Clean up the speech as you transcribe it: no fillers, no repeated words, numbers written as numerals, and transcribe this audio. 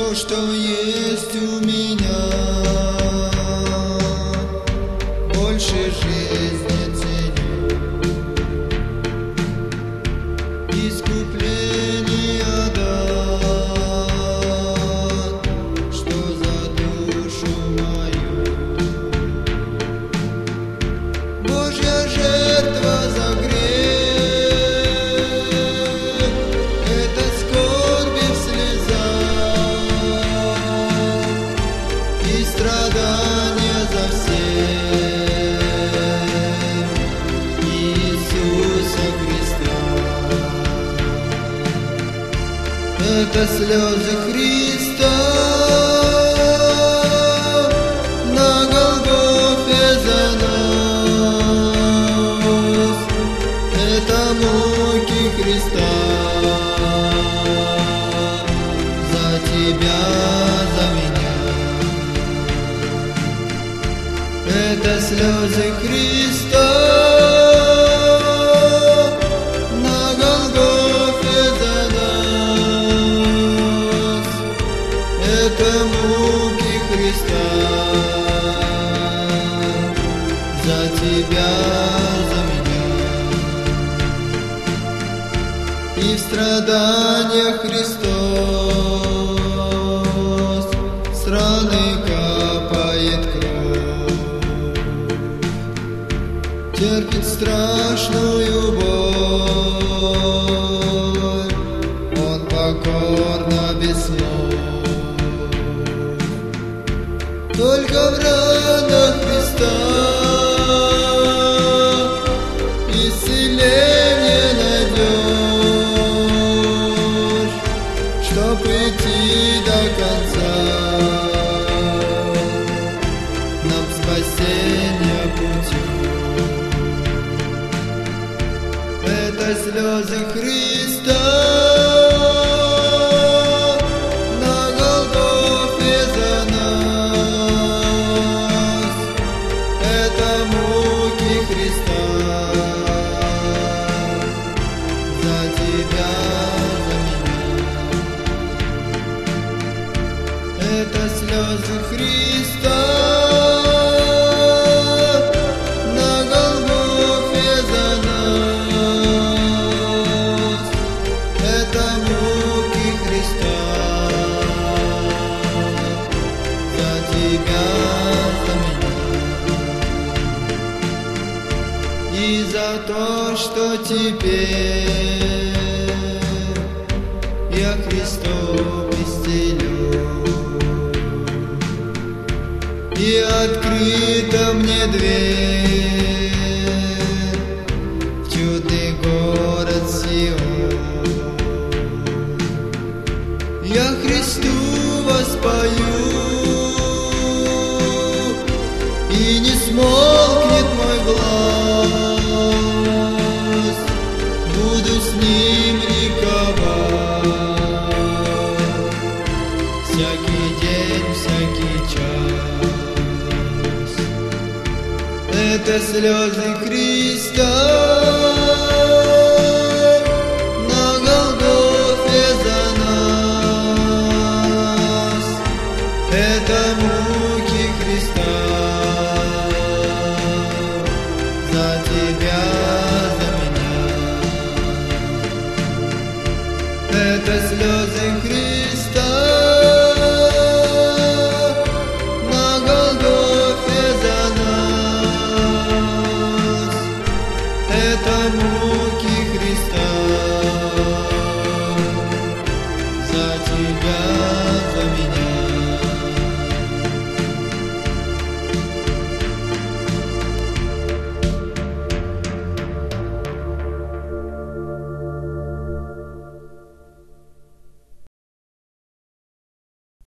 Все, что есть у меня, больше жизни ценю. Искупление дан, что за душу мою. Божья жертва за грех, это скорби в слезах и страдания за всех Иисуса Христа. Это слезы Христа на Голгофе за нас. Это муки Христа за тебя, за меня. Это слезы Христа на Голгофе за нас. Это муки Христа за тебя, за меня. И в страданиях Христос с раны капает кровь, терпит страшную боль, Он покорно без слов. Только в ранах Христа исцеление найдешь, чтоб идти до конца нам спасения путем. Это слезы Христа на Голгофе за нас. Это муки Христа за тебя, за меня. Это слезы Христа на Голгофе за нас. Это муки Христа за тебя, за меня. И за то, что теперь я Христом исцелен, и открыта мне дверь в чудный город Сион. Я Христу воспою, и не смолкнет мой глаз, буду с Ним ликовать всякий день, всякий час. Это слезы Христа на Голгофе за нас. Это муки Христа за тебя, за меня. Это слезы Христа